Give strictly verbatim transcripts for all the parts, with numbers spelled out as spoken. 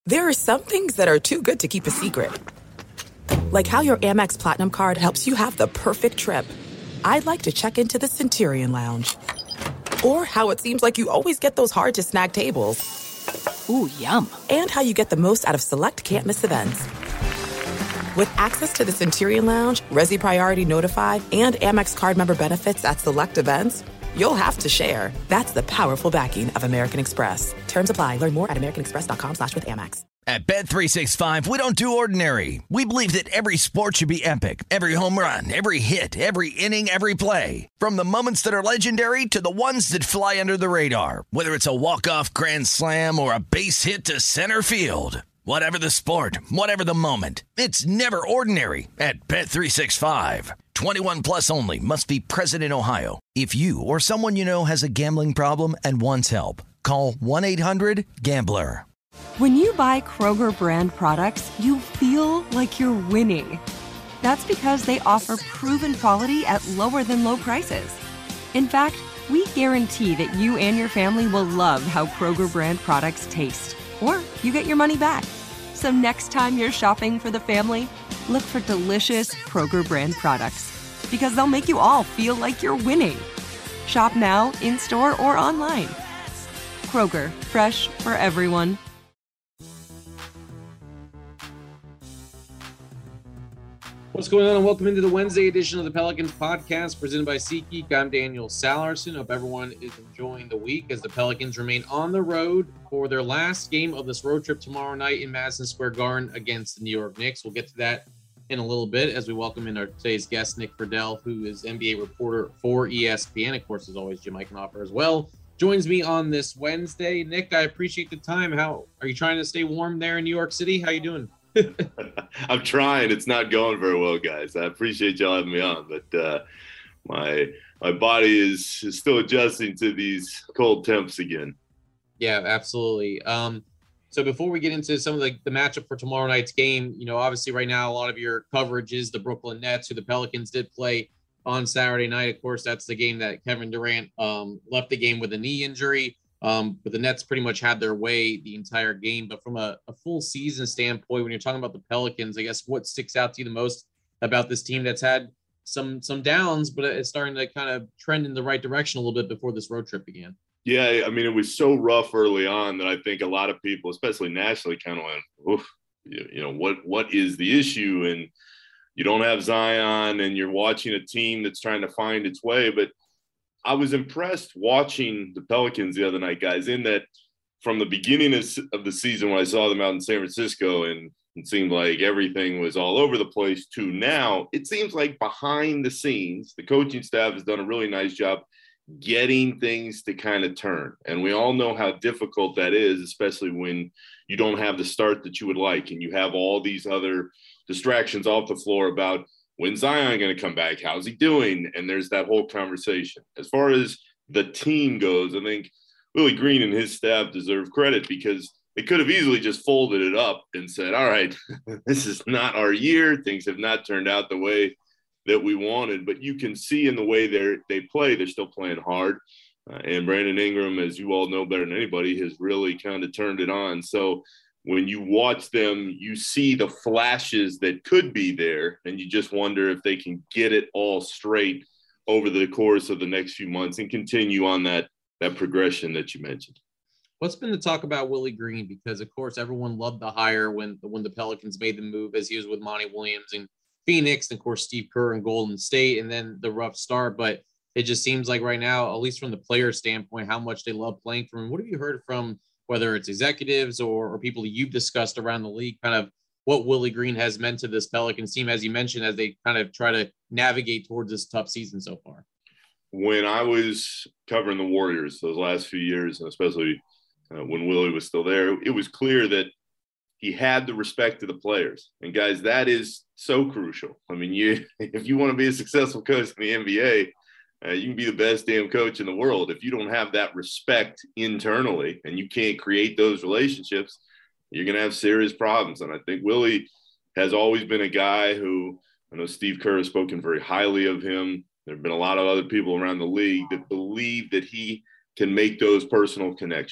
There are some things that are too good to keep a secret. Like how your Amex Platinum card helps you have the perfect trip. I'd like to check into the Centurion Lounge. Or how it seems like you always get those hard-to-snag tables. Ooh, yum. And how you get the most out of select can't-miss events. With access to the Centurion Lounge, Resi Priority Notified, and Amex card member benefits at select events, you'll have to share. That's the powerful backing of American Express. Terms apply. Learn more at americanexpress.com slash with Amex. At Bet three sixty-five, we don't do ordinary. We believe that every sport should be epic. Every home run, every hit, every inning, every play. From the moments that are legendary to the ones that fly under the radar. Whether it's a walk-off grand slam or a base hit to center field. Whatever the sport, whatever the moment, it's never ordinary at Bet three sixty-five. twenty-one plus only. Must be present in Ohio. If you or someone you know has a gambling problem and wants help, call one eight hundred gambler. When you buy Kroger brand products, you feel like you're winning. That's because they offer proven quality at lower than low prices. In fact, we guarantee that you and your family will love how Kroger brand products taste, or you get your money back. So next time you're shopping for the family, look for delicious Kroger brand products, because they'll make you all feel like you're winning. Shop now, in-store, or online. Kroger, fresh for everyone. What's going on, and welcome into the Wednesday edition of the Pelicans podcast presented by SeatGeek. I'm Daniel Salerson. Hope everyone is enjoying the week as the Pelicans remain on the road for their last game of this road trip tomorrow night in Madison Square Garden against the New York Knicks. We'll get to that in a little bit as we welcome in our today's guest, Nick Friedell, who is N B A reporter for E S P N. Of course, as always, Jim Eichenhofer as well joins me on this Wednesday. Nick, I appreciate the time. How are you trying to stay warm there in New York City? How you doing? I'm trying. It's not going very well, guys. I appreciate y'all having me on, but uh, my my body is, is still adjusting to these cold temps again. Yeah, absolutely. Um, so before we get into some of the, the matchup for tomorrow night's game, you know, obviously right now a lot of your coverage is the Brooklyn Nets, who the Pelicans did play on Saturday night. Of course, that's the game that Kevin Durant um, left the game with a knee injury. Um, but the Nets pretty much had their way the entire game. But from a, a full season standpoint, when you're talking about the Pelicans, I guess what sticks out to you the most about this team that's had some some downs, but it's starting to kind of trend in the right direction a little bit before this road trip began? Yeah, I mean, it was so rough early on that I think a lot of people, especially nationally, kind of went, oof, you, you know, what what is the issue? And you don't have Zion, and you're watching a team that's trying to find its way. But I was impressed watching the Pelicans the other night, guys, in that from the beginning of, of the season when I saw them out in San Francisco and it seemed like everything was all over the place to now, it seems like behind the scenes, the coaching staff has done a really nice job getting things to kind of turn. And we all know how difficult that is, especially when you don't have the start that you would like and you have all these other distractions off the floor about when's Zion going to come back? How's he doing? And there's that whole conversation. As far as the team goes, I think Willie Green and his staff deserve credit because they could have easily just folded it up and said, all right, this is not our year. Things have not turned out the way that we wanted. But you can see in the way they they play, they're still playing hard. Uh, and Brandon Ingram, as you all know better than anybody, has really kind of turned it on. So when you watch them, you see the flashes that could be there, and you just wonder if they can get it all straight over the course of the next few months and continue on that that progression that you mentioned. What's been the talk about Willie Green? Because, of course, everyone loved the hire when, when the Pelicans made the move as he was with Monty Williams and Phoenix, and, of course, Steve Kerr and Golden State, and then the rough start. But it just seems like right now, at least from the player standpoint, how much they love playing for him. What have you heard from whether it's executives or, or people you've discussed around the league, kind of what Willie Green has meant to this Pelicans team, as you mentioned, as they kind of try to navigate towards this tough season so far? When I was covering the Warriors those last few years, and especially uh, when Willie was still there, it was clear that he had the respect of the players. And guys, that is so crucial. I mean, you if you want to be a successful coach in the N B A, Uh, you can be the best damn coach in the world. If you don't have that respect internally and you can't create those relationships, you're going to have serious problems. And I think Willie has always been a guy who, I know Steve Kerr has spoken very highly of him. There have been a lot of other people around the league that believe that he can make those personal connections.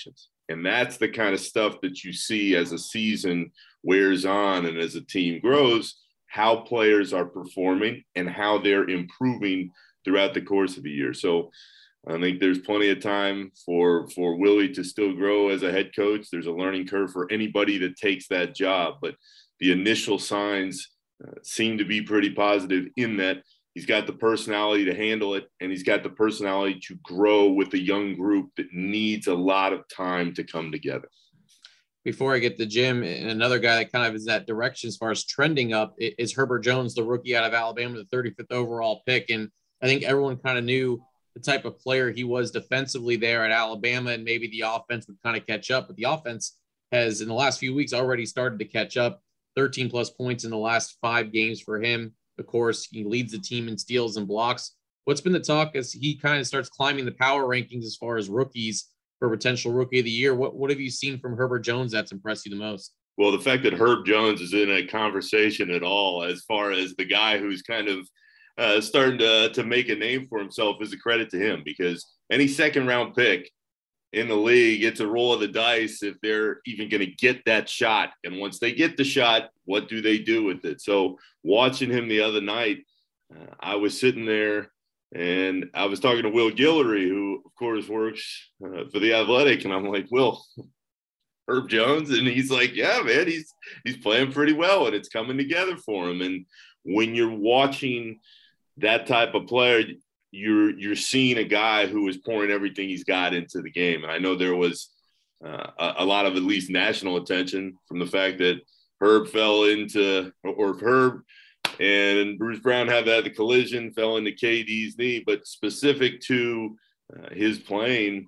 And that's the kind of stuff that you see as a season wears on and as a team grows, how players are performing and how they're improving throughout the course of the year. So I think there's plenty of time for, for Willie to still grow as a head coach. There's a learning curve for anybody that takes that job, but the initial signs uh, seem to be pretty positive in that he's got the personality to handle it, and he's got the personality to grow with a young group that needs a lot of time to come together. Before I get to Jim, and another guy that kind of is that direction as far as trending up is Herbert Jones, the rookie out of Alabama, the thirty-fifth overall pick. And I think everyone kind of knew the type of player he was defensively there at Alabama, and maybe the offense would kind of catch up. But the offense has, in the last few weeks, already started to catch up. thirteen plus points in the last five games for him. Of course, he leads the team in steals and blocks. What's been the talk as he kind of starts climbing the power rankings as far as rookies for potential rookie of the year? What, what have you seen from Herbert Jones that's impressed you the most? Well, the fact that Herb Jones is in a conversation at all as far as the guy who's kind of uh, starting to, to make a name for himself is a credit to him, because any second round pick in the league, it's a roll of the dice if they're even going to get that shot. And once they get the shot, what do they do with it? So watching him the other night, uh, I was sitting there and I was talking to Will Guillory, who of course works uh, for the Athletic. And I'm like, Will, Herb Jones? And he's like, yeah, man, he's, he's playing pretty well and it's coming together for him. And when you're watching that type of player, you're you're seeing a guy who is pouring everything he's got into the game. And I know there was uh, a, a lot of at least national attention from the fact that Herb fell into, or, or Herb and Bruce Brown had that the collision, fell into K D's knee, but specific to uh, his playing,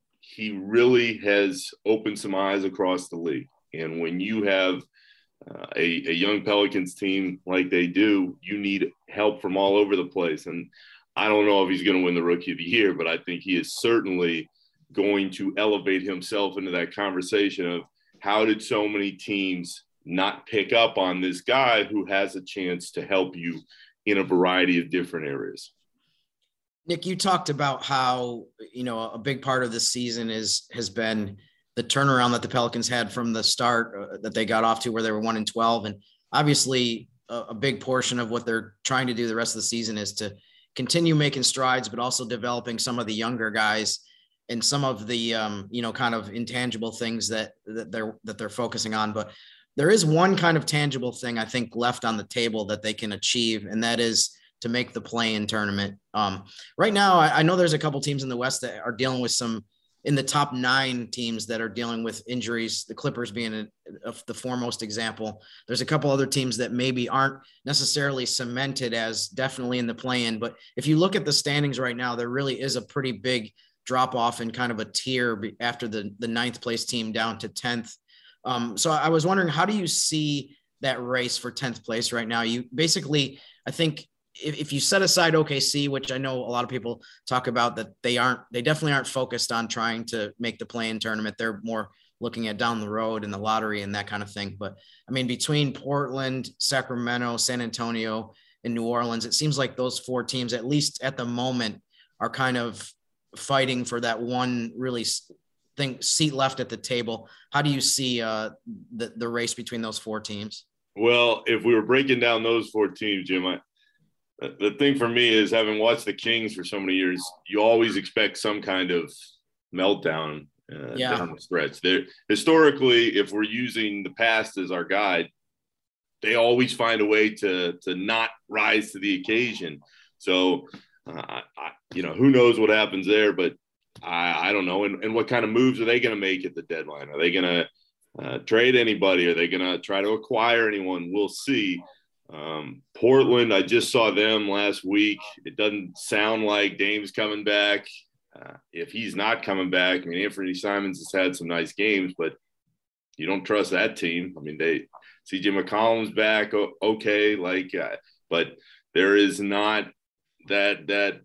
he really has opened some eyes across the league. And when you have uh, a, a young Pelicans team like they do, you need help from all over the place. And I don't know if he's going to win the Rookie of the Year, but I think he is certainly going to elevate himself into that conversation of how did so many teams not pick up on this guy who has a chance to help you in a variety of different areas. Nick, you talked about how, you know, a big part of this season is has been the turnaround that the Pelicans had from the start uh, that they got off to where they were one and twelve. And obviously a, a big portion of what they're trying to do the rest of the season is to continue making strides, but also developing some of the younger guys and some of the, um, you know, kind of intangible things that, that they're, that they're focusing on. But there is one kind of tangible thing I think left on the table that they can achieve, and that is to make the play-in tournament. Um, right now, I, I know there's a couple teams in the West that are dealing with some, in the top nine teams that are dealing with injuries, the Clippers being a, a, the foremost example. There's a couple other teams that maybe aren't necessarily cemented as definitely in the play-in, but if you look at the standings right now, there really is a pretty big drop off in kind of a tier after the, the ninth place team down to tenth. Um, so I was wondering, how do you see that race for tenth place right now? You basically, I think, If, if you set aside O K C, which I know a lot of people talk about, that they aren't, they definitely aren't focused on trying to make the play-in tournament. They're more looking at down the road and the lottery and that kind of thing. But I mean, between Portland, Sacramento, San Antonio, and New Orleans, it seems like those four teams, at least at the moment, are kind of fighting for that one really thing seat left at the table. How do you see uh, the, the race between those four teams? Well, if we were breaking down those four teams, Jim, I, the thing for me is, having watched the Kings for so many years, you always expect some kind of meltdown uh, yeah. down the stretch. They're, historically, if we're using the past as our guide, they always find a way to to not rise to the occasion. So, uh, I, you know, who knows what happens there, but I, I don't know. And, and what kind of moves are they going to make at the deadline? Are they going to uh, trade anybody? Are they going to try to acquire anyone? We'll see. Um, Portland, I just saw them last week. It doesn't sound like Dame's coming back. Uh, if he's not coming back, I mean, Anthony Simons has had some nice games, but you don't trust that team. I mean, they C J McCollum's back, okay, like, uh, but there is not that that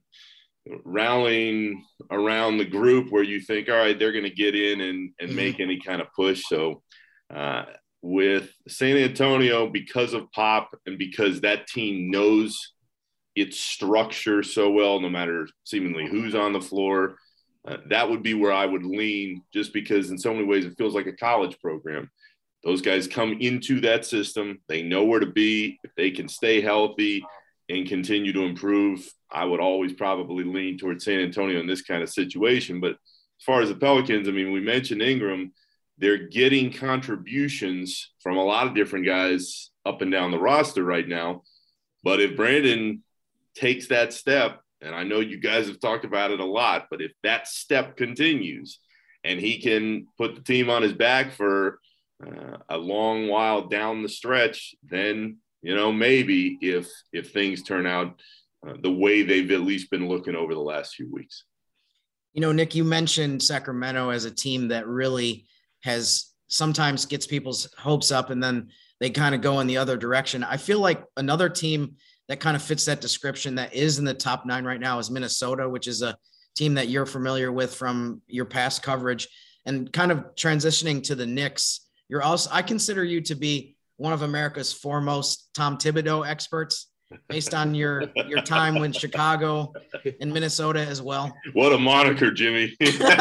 rallying around the group where you think, all right, they're going to get in and and mm-hmm. make any kind of push. So. Uh, With San Antonio, because of Pop and because that team knows its structure so well, no matter seemingly who's on the floor, Uh, that would be where I would lean, just because in so many ways it feels like a college program. Those guys come into that system. They know where to be. If they can stay healthy and continue to improve, I would always probably lean towards San Antonio in this kind of situation. But as far as the Pelicans, I mean, we mentioned Ingram. They're getting contributions from a lot of different guys up and down the roster right now. But if Brandon takes that step, and I know you guys have talked about it a lot, but if that step continues and he can put the team on his back for uh, a long while down the stretch, then, you know, maybe if if things turn out uh, the way they've at least been looking over the last few weeks. You know, Nick, you mentioned Sacramento as a team that really has sometimes gets people's hopes up and then they kind of go in the other direction. I feel like another team that kind of fits that description that is in the top nine right now is Minnesota, which is a team that you're familiar with from your past coverage. And kind of transitioning to the Knicks, you're also, I consider you to be one of America's foremost Tom Thibodeau experts based on your, your time in Chicago and Minnesota as well. What a moniker, Jimmy.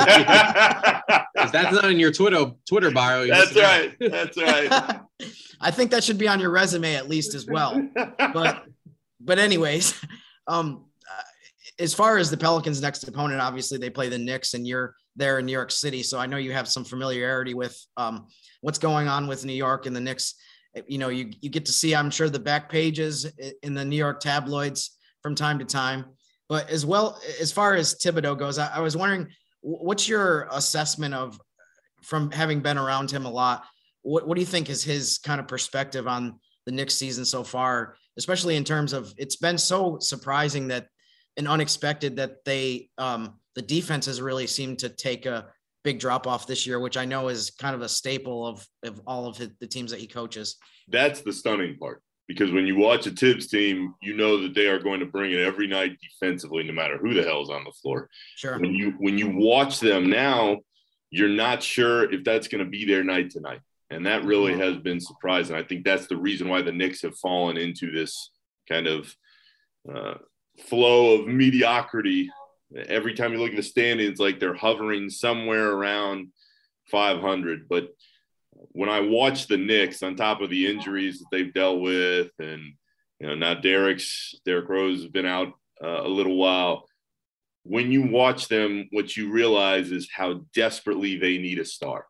That's not in your Twitter Twitter bio. That's right. That's right. I think that should be on your resume at least as well. But But anyways, um, uh, as far as the Pelicans' next opponent, obviously they play the Knicks, and you're there in New York City. So I know you have some familiarity with um, what's going on with New York and the Knicks. You know, you, you get to see, I'm sure, the back pages in the New York tabloids from time to time. But as well, as far as Thibodeau goes, I, I was wondering, what's your assessment of, from having been around him a lot, what, what do you think is his kind of perspective on the Knicks season so far, especially in terms of, it's been so surprising that and unexpected that they, um, the defense has really seemed to take a big drop off this year, which I know is kind of a staple of, of all of his, the teams that he coaches. That's the stunning part, because when you watch a Tibbs team, you know that they are going to bring it every night defensively, no matter who the hell's on the floor. Sure. When you, when you watch them now, you're not sure if that's going to be their night tonight. And that really has been surprising. I think that's the reason why the Knicks have fallen into this kind of uh, flow of mediocrity. Every time you look at the standings, like they're hovering somewhere around five hundred. But when I watch the Knicks, on top of the injuries that they've dealt with, and you know now Derek's Derrick Rose has been out uh, a little while. When you watch them, what you realize is how desperately they need a star.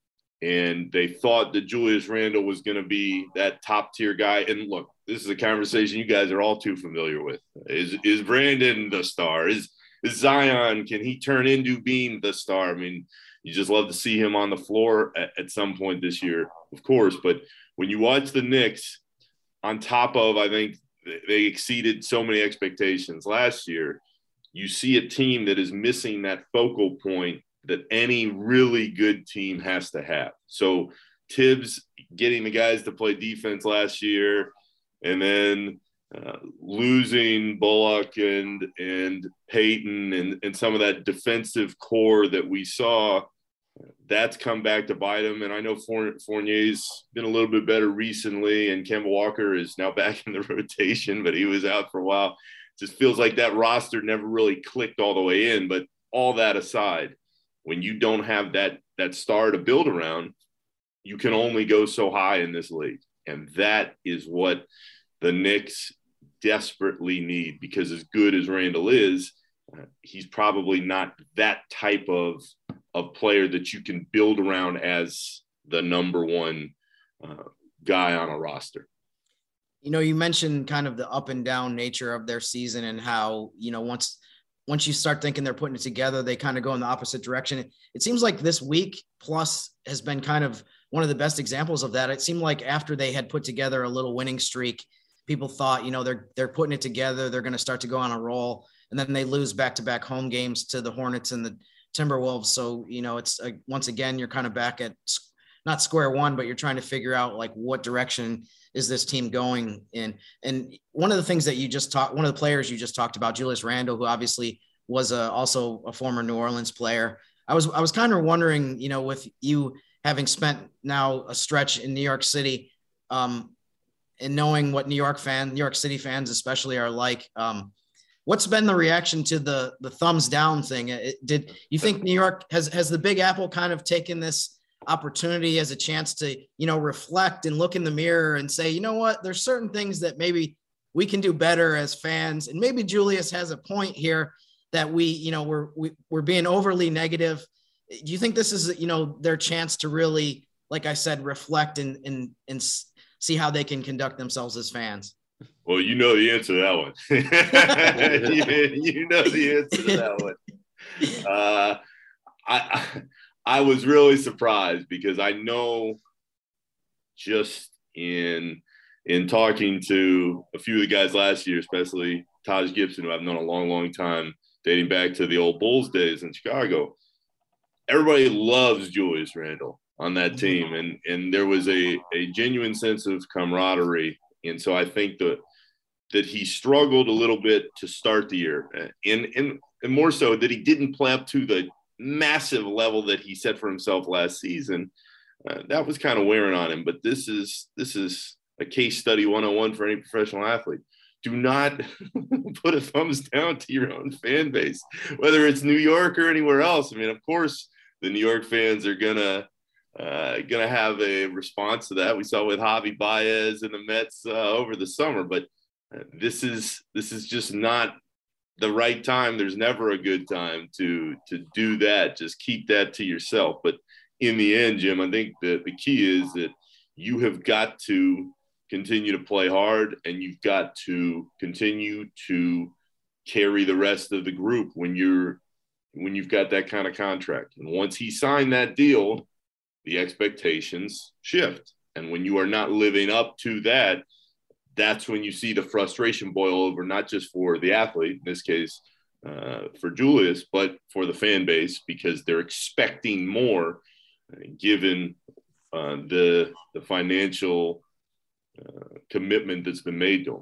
And they thought that Julius Randle was going to be that top tier guy. And look, this is a conversation you guys are all too familiar with. Is is Brandon the star? Is, is Zion, can he turn into being the star? I mean, you just love to see him on the floor at, at some point this year, of course. But when you watch the Knicks, on top of, I think they exceeded so many expectations last year, you see a team that is missing that focal point that any really good team has to have. So Tibbs getting the guys to play defense last year, and then uh, losing Bullock and and Payton and, and some of that defensive core that we saw, that's come back to bite him. And I know Fournier's been a little bit better recently, and Kemba Walker is now back in the rotation, but he was out for a while. Just feels like that roster never really clicked all the way in. But all that aside, when you don't have that that star to build around, you can only go so high in this league. And that is what the Knicks desperately need, because as good as Randle is, uh, he's probably not that type of, of player that you can build around as the number one uh, guy on a roster. You know, you mentioned kind of the up and down nature of their season and how, you know, once – once you start thinking they're putting it together, they kind of go in the opposite direction. It seems like this week plus has been kind of one of the best examples of that. It seemed like after they had put together a little winning streak, people thought, you know, they're, they're putting it together. They're going to start to go on a roll, and then they lose back-to-back home games to the Hornets and the Timberwolves. So, you know, it's uh, once again, you're kind of back at not square one, but you're trying to figure out like what direction is this team going in. And one of the things that you just talked, one of the players you just talked about, Julius Randle, who obviously was a, also a former New Orleans player. I was, I was kind of wondering, you know, with you having spent now a stretch in New York City, um, and knowing what New York fans, New York City fans especially are like, um, what's been the reaction to the the thumbs down thing? It, did you think New York has has the Big Apple kind of taken this opportunity as a chance to, you know, reflect and look in the mirror and say, you know what, there's certain things that maybe we can do better as fans, and maybe Julius has a point here that we, you know, we're we, we're being overly negative. Do you think this is, you know, their chance to really, like I said, reflect and and and see how they can conduct themselves as fans? Well, you know the answer to that one. you, you know the answer to that one. Uh, I I was really surprised because I know just in in talking to a few of the guys last year, especially Taj Gibson, who I've known a long, long time, dating back to the old Bulls days in Chicago. Everybody loves Julius Randle on that team, and and there was a a genuine sense of camaraderie. And so I think that that he struggled a little bit to start the year, and and, and more so that he didn't play up to the massive level that he set for himself last season. Uh, that was kind of wearing on him. But this is this is a case study one oh one for any professional athlete. Do not put a thumbs down to your own fan base, whether it's New York or anywhere else. I mean, of course, the New York fans are gonna uh, gonna have a response to that. We saw with Javi Baez and the Mets uh, over the summer, but uh, this is this is just not the right time. There's never a good time to to do that. Just keep that to yourself. But in the end, Jim, I think the the key is that you have got to continue to play hard, and you've got to continue to carry the rest of the group when you're when you've got that kind of contract. And once he signed that deal, the expectations shift. And when you are not living up to that, that's when you see the frustration boil over, not just for the athlete, in this case, uh, for Julius, but for the fan base, because they're expecting more uh, given uh, the the financial uh, commitment that's been made to him.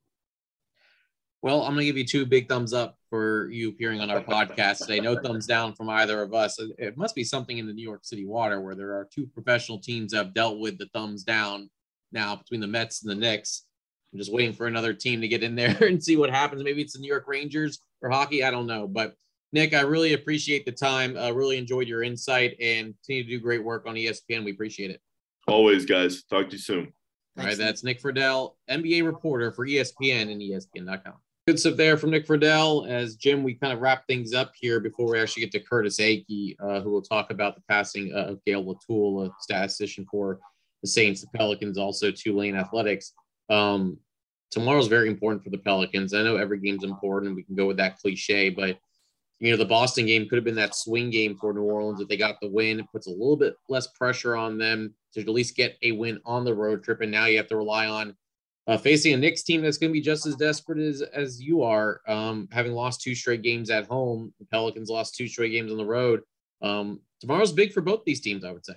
Well, I'm going to give you two big thumbs up for you appearing on our podcast today. No thumbs down from either of us. It must be something in the New York City water where there are two professional teams that have dealt with the thumbs down now between the Mets and the Knicks. I'm just waiting for another team to get in there and see what happens. Maybe it's the New York Rangers or hockey. I don't know. But, Nick, I really appreciate the time. I uh, really enjoyed your insight, and continue to do great work on E S P N. We appreciate it. Always, guys. Talk to you soon. All right, that's Nick Friedell, N B A reporter for E S P N and E S P N dot com. Good stuff there from Nick Friedell. As Jim, we kind of wrap things up here before we actually get to Curtis Akey, uh, who will talk about the passing uh, of Gail Latoul, a statistician for the Saints, the Pelicans, also Tulane Athletics. Um, tomorrow's very important for the Pelicans. I know every game's important, and we can go with that cliche, but you know, the Boston game could have been that swing game for New Orleans. If they got the win, it puts a little bit less pressure on them to at least get a win on the road trip. And now you have to rely on uh, facing a Knicks team that's going to be just as desperate as, as you are, um, having lost two straight games at home. The Pelicans lost two straight games on the road. Um, tomorrow's big for both these teams, I would say.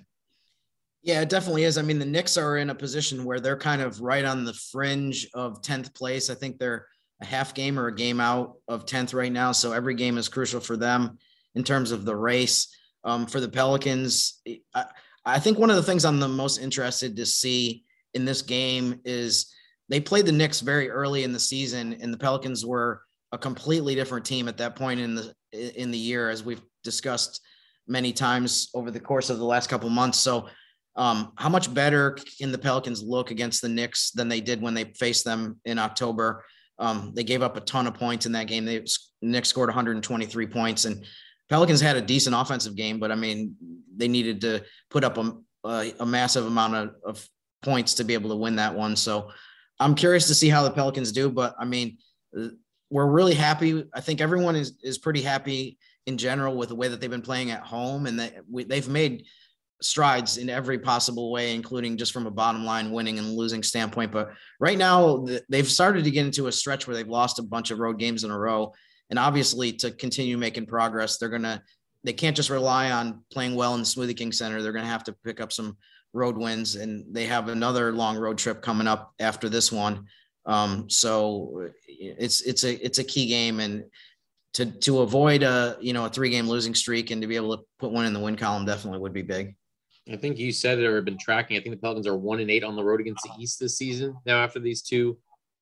Yeah, it definitely is. I mean, the Knicks are in a position where they're kind of right on the fringe of tenth place. I think they're a half game or a game out of tenth right now. So every game is crucial for them in terms of the race. Um, for the Pelicans, I, I think one of the things I'm the most interested to see in this game is they played the Knicks very early in the season, and the Pelicans were a completely different team at that point in the in the year, as we've discussed many times over the course of the last couple of months. So um, how much better can the Pelicans look against the Knicks than they did when they faced them in October? Um, they gave up a ton of points in that game. They Knicks scored one hundred twenty-three points, and Pelicans had a decent offensive game, but I mean, they needed to put up a, a, a massive amount of, of points to be able to win that one. So I'm curious to see how the Pelicans do, but I mean, we're really happy. I think everyone is, is pretty happy in general with the way that they've been playing at home, and that we, they've made strides in every possible way, including just from a bottom line winning and losing standpoint. But right now they've started to get into a stretch where they've lost a bunch of road games in a row. And obviously to continue making progress, they're going to, they can't just rely on playing well in the Smoothie King Center. They're going to have to pick up some road wins, and they have another long road trip coming up after this one. Um, so it's, it's a, it's a key game, and to, to avoid a, you know, a three game losing streak and to be able to put one in the win column definitely would be big. I think you said it or have been tracking. I think the Pelicans are one and eight on the road against the East this season. Now, after these two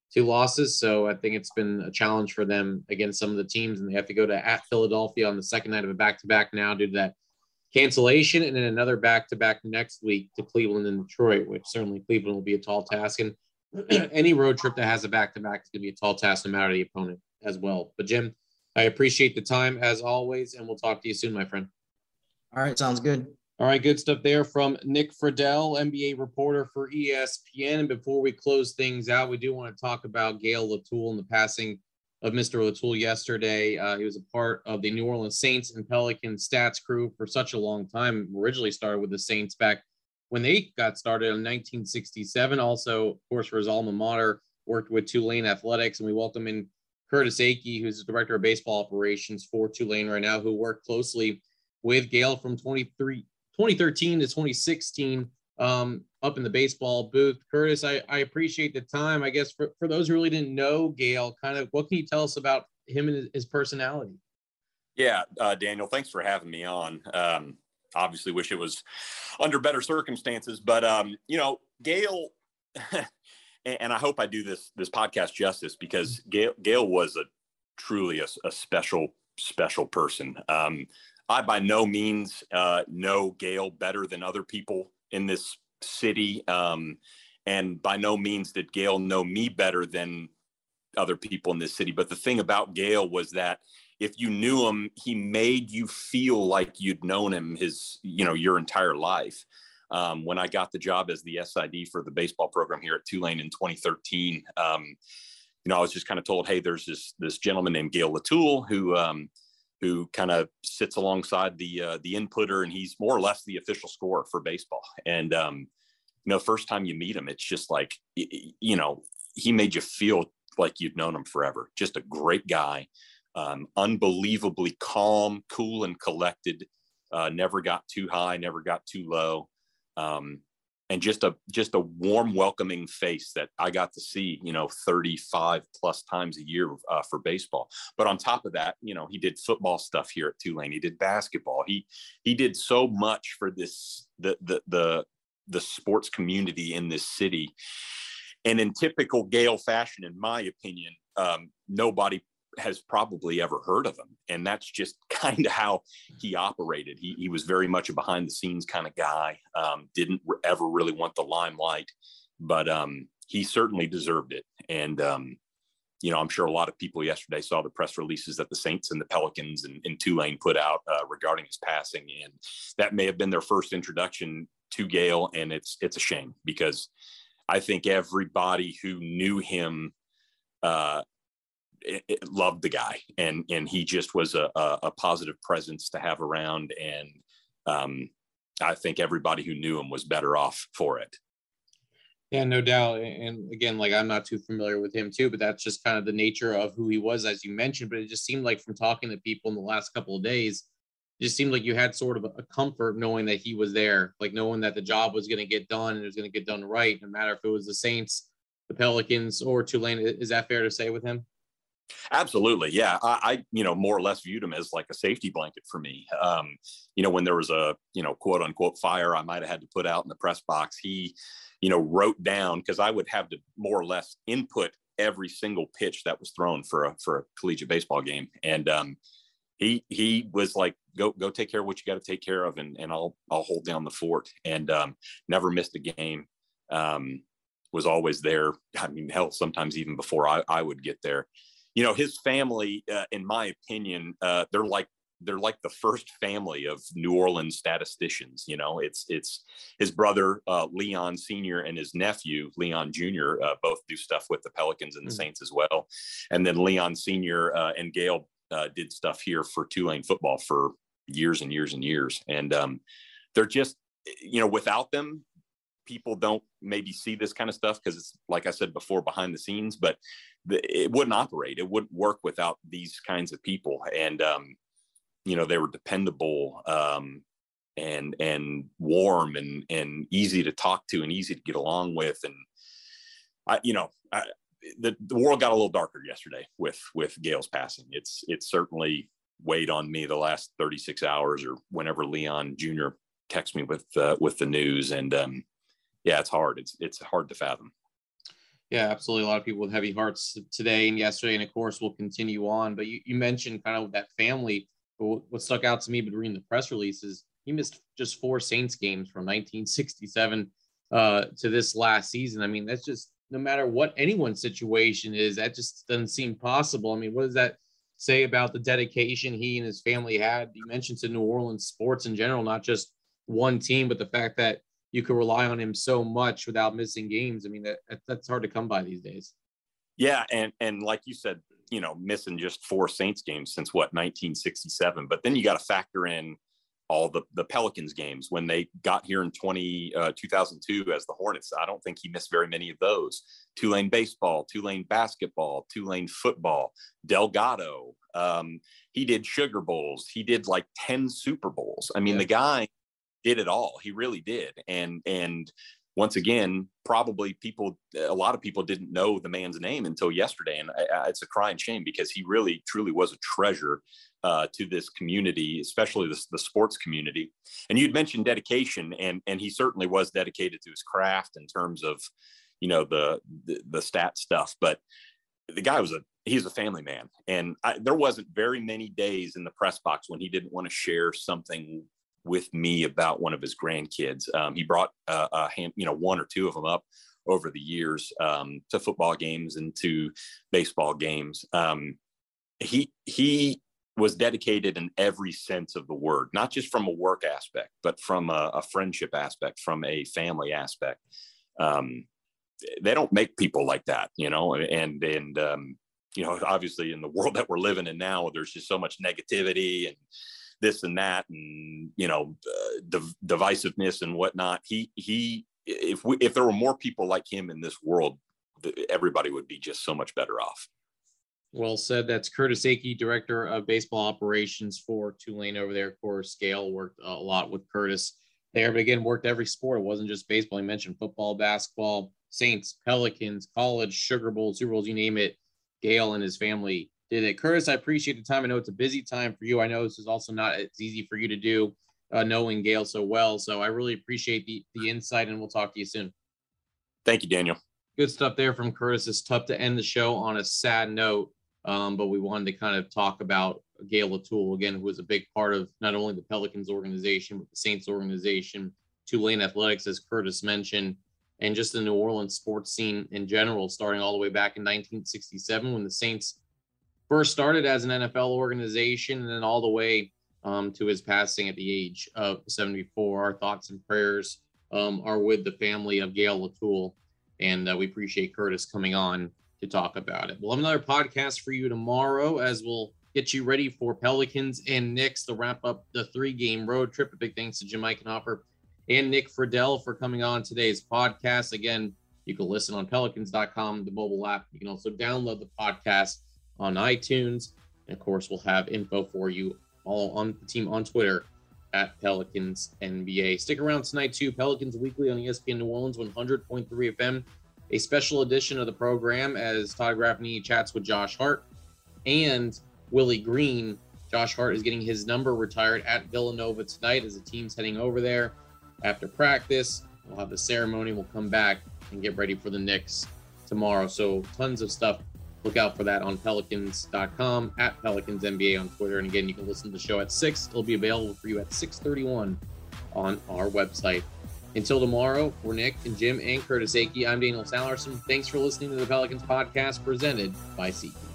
two losses. So I think it's been a challenge for them against some of the teams, and they have to go to at Philadelphia on the second night of a back-to-back now due to that cancellation, and then another back-to-back next week to Cleveland and Detroit, which certainly Cleveland will be a tall task. And any road trip that has a back-to-back is going to be a tall task no matter the opponent as well. But Jim, I appreciate the time as always, and we'll talk to you soon, my friend. All right. Sounds good. All right. Good stuff there from Nick Friedel, N B A reporter for E S P N. And before we close things out, we do want to talk about Gail Latoul and the passing of Mister Latoul yesterday. Uh, he was a part of the New Orleans Saints and Pelicans stats crew for such a long time. Originally started with the Saints back when they got started in nineteen sixty-seven. Also, of course, for his alma mater, worked with Tulane Athletics. And we welcome in Curtis Akey, who's the director of baseball operations for Tulane right now, who worked closely with Gail from twenty thirteen to twenty sixteen um, up in the baseball booth. Curtis, I, I appreciate the time. I guess for, for those who really didn't know Gail, kind of what can you tell us about him and his, his personality? Yeah, uh, Daniel, thanks for having me on. Um, obviously wish it was under better circumstances, but um, you know, Gail, and I hope I do this, this podcast justice, because Gail, Gail was a truly a, a special, special person. Um, I by no means uh, know Gail better than other people in this city. Um, and by no means did Gail know me better than other people in this city. But the thing about Gail was that if you knew him, he made you feel like you'd known him his, you know, your entire life. Um, when I got the job as the S I D for the baseball program here at Tulane in twenty thirteen, um, you know, I was just kind of told, hey, there's this, this gentleman named Gail Latoul who, um, who kind of sits alongside the, uh, the inputter, and he's more or less the official scorer for baseball. And, um, you know, first time you meet him, it's just like, you know, he made you feel like you'd known him forever. Just a great guy, um, unbelievably calm, cool, and collected, uh, never got too high, never got too low. Um, and just a, just a warm, welcoming face that I got to see, you know, thirty-five plus times a year uh, for baseball. But on top of that, you know, he did football stuff here at Tulane. He did basketball. He, he did so much for this, the, the, the, the sports community in this city. And in typical Gail fashion, in my opinion, um, nobody has probably ever heard of him. And that's just kind of how he operated. He, he was very much a behind the scenes kind of guy, um, didn't re- ever really want the limelight, but um, he certainly deserved it. And, um, you know, I'm sure a lot of people yesterday saw the press releases that the Saints and the Pelicans and, and Tulane put out uh, regarding his passing. And that may have been their first introduction to Gail. And it's, it's a shame, because I think everybody who knew him, uh, It, it loved the guy, and and he just was a, a, a positive presence to have around. And um, I think everybody who knew him was better off for it. Yeah, no doubt. And again, like, I'm not too familiar with him too, but that's just kind of the nature of who he was, as you mentioned. But it just seemed like, from talking to people in the last couple of days, it just seemed like you had sort of a comfort knowing that he was there, like knowing that the job was going to get done and it was going to get done right, no matter if it was the Saints, the Pelicans, or Tulane. Is that fair to say with him? Absolutely. Yeah. I, I, you know, more or less viewed him as like a safety blanket for me. Um, you know, when there was a, you know, quote unquote fire I might've had to put out in the press box, he, you know, wrote down, cause I would have to more or less input every single pitch that was thrown for a, for a collegiate baseball game. And, um, he, he was like, go, go take care of what you got to take care of. And, and I'll, I'll hold down the fort, and, um, never missed a game. Um, was always there. I mean, hell, sometimes even before I, I would get there. You know, his family, uh, in my opinion, uh, they're like they're like the first family of New Orleans statisticians. You know, it's it's his brother uh, Leon Senior and his nephew Leon Junior Uh, both do stuff with the Pelicans and the mm-hmm. Saints as well. And then Leon Senior uh, and Gail uh, did stuff here for Tulane football for years and years and years. And um, they're just, you know, without them, people don't maybe see this kind of stuff because it's, like I said before, behind the scenes, but the, it wouldn't operate. It wouldn't work without these kinds of people. And, um, you know, they were dependable um, and, and warm and, and easy to talk to and easy to get along with. And I, you know, I, the, the world got a little darker yesterday with, with Gail's passing. It's, it's certainly weighed on me the last thirty-six hours or whenever Leon Junior texts me with, uh, with the news. And, um, yeah, it's hard. It's it's hard to fathom. Yeah, absolutely. A lot of people with heavy hearts today and yesterday, and of course we'll continue on. But you, you mentioned kind of that family. What stuck out to me between the press releases, he missed just four Saints games from nineteen sixty-seven uh, to this last season. I mean, that's just, no matter what anyone's situation is, that just doesn't seem possible. I mean, what does that say about the dedication he and his family had? You mentioned to New Orleans sports in general, not just one team, but the fact that you could rely on him so much without missing games. I mean, that that's hard to come by these days. Yeah. And, and like you said, you know, missing just four Saints games since what, nineteen sixty-seven, but then you got to factor in all the, the Pelicans games when they got here in twenty, uh, two thousand two as the Hornets. I don't think he missed very many of those. Tulane baseball, Tulane basketball, Tulane football, Delgado. Um, he did Sugar Bowls. He did like ten Super Bowls. I mean, yeah. The guy did it all. He really did. And, and once again, probably people, a lot of people didn't know the man's name until yesterday. And I, I, it's a crying shame because he really, truly was a treasure uh, to this community, especially the, the sports community. And you'd mentioned dedication, and, and he certainly was dedicated to his craft in terms of, you know, the, the, the stat stuff, but the guy was a, he's a family man. And I, there wasn't very many days in the press box when he didn't want to share something with me about one of his grandkids. Um, he brought uh, a hand, you know, one or two of them up over the years um, to football games and to baseball games. Um, he, he was dedicated in every sense of the word, not just from a work aspect, but from a, a friendship aspect, from a family aspect. Um, they don't make people like that, you know, and, and, um, you know, obviously in the world that we're living in now, there's just so much negativity and this and that, and, you know, uh, div- divisiveness and whatnot. He, he, if we, if there were more people like him in this world, everybody would be just so much better off. Well said. That's Curtis Akey, Director of Baseball Operations for Tulane over there. Of course, Gail worked a lot with Curtis there, but again, worked every sport. It wasn't just baseball. He mentioned football, basketball, Saints, Pelicans, college, Sugar Bowl, Super Bowls, you name it. Gail and his family did it. Curtis, I appreciate the time. I know it's a busy time for you. I know this is also not as easy for you to do, uh, knowing Gail so well. So I really appreciate the, the insight, and we'll talk to you soon. Thank you, Daniel. Good stuff there from Curtis. It's tough to end the show on a sad note, um, but we wanted to kind of talk about Gail O'Toole, again, who was a big part of not only the Pelicans organization, but the Saints organization, Tulane Athletics, as Curtis mentioned, and just the New Orleans sports scene in general, starting all the way back in nineteen sixty-seven when the Saints first started as an N F L organization, and then all the way um, to his passing at the age of seventy-four. Our thoughts and prayers um, are with the family of Gail O'Toole, and uh, we appreciate Curtis coming on to talk about it. We'll have another podcast for you tomorrow as we'll get you ready for Pelicans and Knicks to wrap up the three-game road trip. A big thanks to Jim Eichenhofer and Nick Friedel for coming on today's podcast. Again, you can listen on pelicans dot com, the mobile app. You can also download the podcast on iTunes. And of course, we'll have info for you all on the team on Twitter at Pelicans N B A. Stick around tonight too. Pelicans Weekly on E S P N New Orleans one hundred point three F M. A special edition of the program as Todd Graffney chats with Josh Hart and Willie Green. Josh Hart is getting his number retired at Villanova tonight as the team's heading over there after practice. We'll have the ceremony. We'll come back and get ready for the Knicks tomorrow. So tons of stuff. Look out for that on pelicans dot com, at Pelicans N B A on Twitter. And again, you can listen to the show at six. It'll be available for you at six thirty-one on our website. Until tomorrow, for Nick and Jim and Curtis Akey, I'm Daniel Sallerson. Thanks for listening to the Pelicans podcast presented by SeatGeek.